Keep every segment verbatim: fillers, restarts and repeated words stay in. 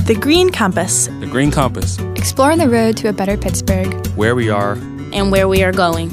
The Green Compass. The Green Compass. Exploring the road to a better Pittsburgh. Where we are. And where we are going.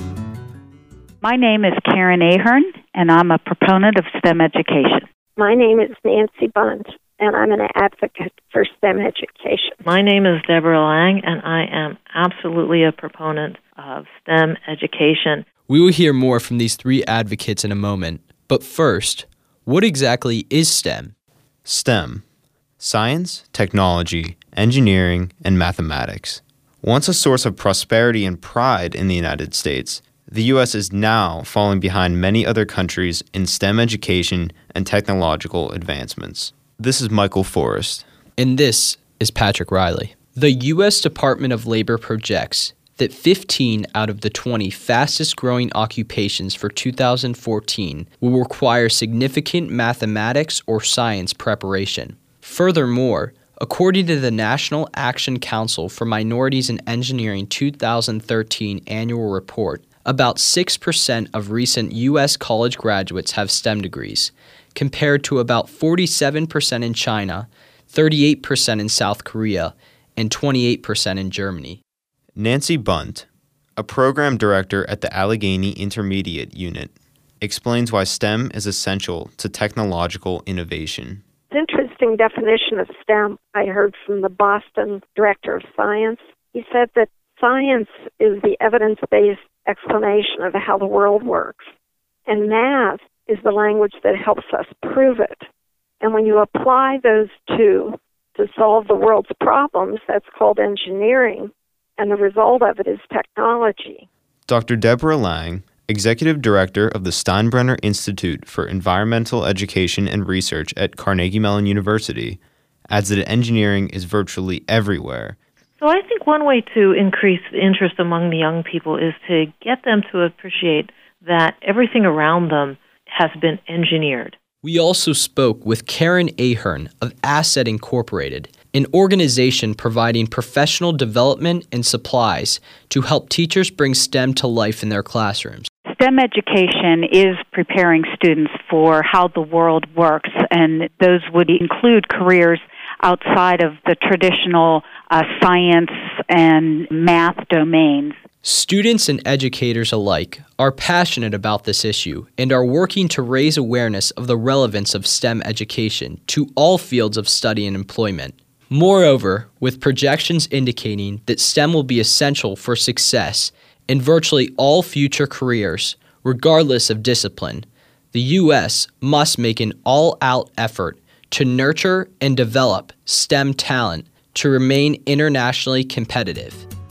My name is Karen Ahern, and I'm a proponent of STEM education. My name is Nancy Bunt, and I'm an advocate for STEM education. My name is Deborah Lang, and I am absolutely a proponent of STEM education. We will hear more from these three advocates in a moment. But first, what exactly is STEM? STEM: science, technology, engineering, and mathematics. Once a source of prosperity and pride in the United States, the U S is now falling behind many other countries in STEM education and technological advancements. This is Michael Forrest. And this is Patrick Riley. The U S Department of Labor projects that fifteen out of the twenty fastest-growing occupations for two thousand fourteen will require significant mathematics or science preparation. Furthermore, according to the National Action Council for Minorities in Engineering two thousand thirteen annual report, about six percent of recent U S college graduates have STEM degrees, compared to about forty-seven percent in China, thirty-eight percent in South Korea, and twenty-eight percent in Germany. Nancy Bunt, a program director at the Allegheny Intermediate Unit, explains why STEM is essential to technological innovation. Interesting definition of STEM I heard from the Boston Director of Science. He said that science is the evidence-based explanation of how the world works, and math is the language that helps us prove it. And when you apply those two to solve the world's problems, that's called engineering, and the result of it is technology. Doctor Deborah Lang, Executive Director of the Steinbrenner Institute for Environmental Education and Research at Carnegie Mellon University, adds that engineering is virtually everywhere. So I think one way to increase interest among the young people is to get them to appreciate that everything around them has been engineered. We also spoke with Karen Ahern of Asset Incorporated, an organization providing professional development and supplies to help teachers bring STEM to life in their classrooms. STEM education is preparing students for how the world works, and those would include careers outside of the traditional uh, science and math domains. Students and educators alike are passionate about this issue and are working to raise awareness of the relevance of STEM education to all fields of study and employment. Moreover, with projections indicating that STEM will be essential for success in virtually all future careers, regardless of discipline, the U S must make an all-out effort to nurture and develop STEM talent to remain internationally competitive.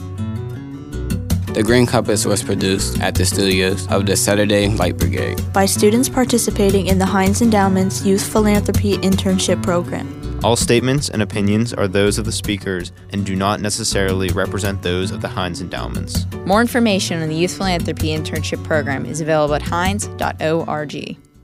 The Green Compass was produced at the studios of the Saturday Light Brigade by students participating in the Heinz Endowment's Youth Philanthropy Internship Program. All statements and opinions are those of the speakers and do not necessarily represent those of the Heinz Endowments. More information on the Youth Philanthropy Internship Program is available at heinz dot org.